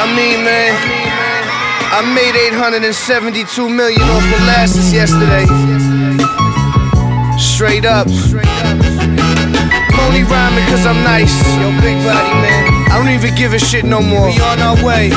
Man, I made 872 million off molasses yesterday. Straight up. I'm only rhyming cause I'm nice. Yo, big body, man, I don't even give a shit no more. We on our way.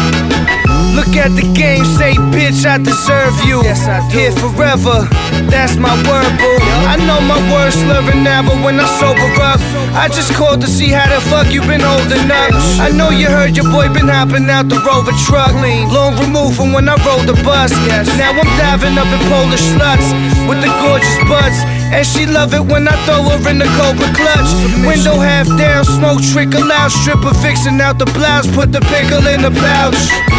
Look at the game, say, bitch, I deserve you. Yes, I do. Here forever, that's my word, boo. I know my words slurring now, but when I sober up, I just called to see how the fuck you been holding up. I know you heard your boy been hopping out the Rover truck, long removed from when I rode the bus. Now I'm diving up in Polish sluts with the gorgeous butts, and she love it when I throw her in the Cobra clutch. Window half down, smoke trickle out, stripper fixing out the blouse, put the pickle in the pouch.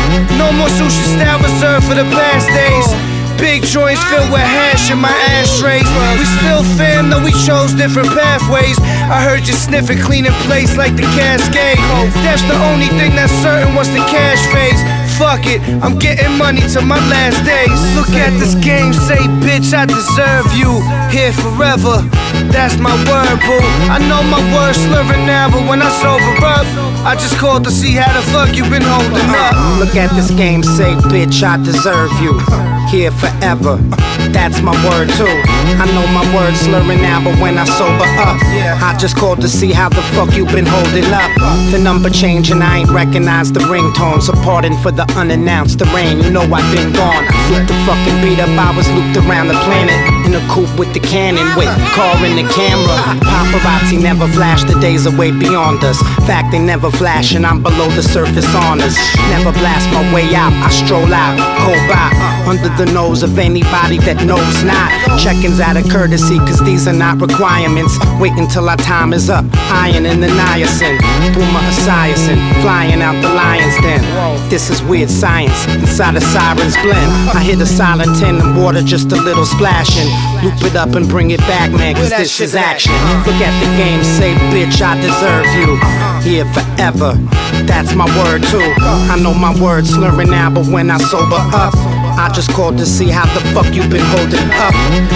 No more sushi style reserved for the past days. Big joints filled with hash in my ashtrays. We still fam, though we chose different pathways. I heard you sniffing, cleaning plates like the Cascade. That's the only thing that's certain once the cash fades. Fuck it, I'm getting money to my last days. Look at this game, say, bitch, I deserve you. Here forever, that's my word, boo. I know my words slurring now, but when I sober up, I just called to see how the fuck you been holding up. Look at this game, say, bitch, I deserve you. Here forever, that's my word too. I know my words slurring now, but when I sober up, I just called to see how the fuck you been holding up. The number changed and I ain't recognized the ringtone, so pardon for the unannounced. The rain, you know I've been gone. I flipped the fucking beat up, I was looped around the planet in a coupe with the cannon, with car in the camera. Paparazzi never flash, the days are way beyond us. Fact, they never flash and I'm below the surface on us. Never blast my way out, I stroll out, go by under the nose of anybody that knows not. Check-ins out of courtesy, cause these are not requirements. Wait until our time is up, iron in the niacin, boomer esiasin, flying out the lion's den. This is weird science, inside a siren's blend. I hit a silent tin and water just a little splashing. Loop it up and bring it back, man, cause this is action. Look at the game, say, bitch, I deserve you. Here forever, that's my word too. I know my words slurring now, but when I sober up, I just called to see how the fuck you been holding up.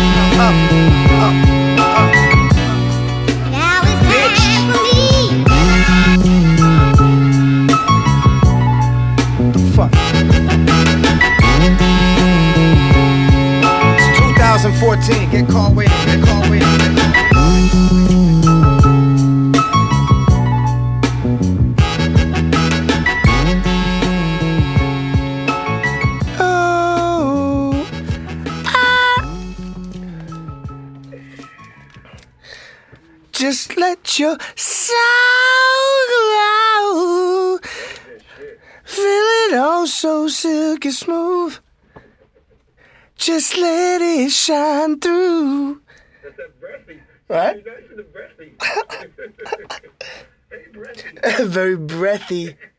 Now it's time for me. The fuck? It's 2014. Get caught waiting. Get caught waiting. Just let your soul out. Feel it all so silky smooth. Just let it shine through. That's that breathy. Right? That's the breathy. Hey, breathy. Very breathy.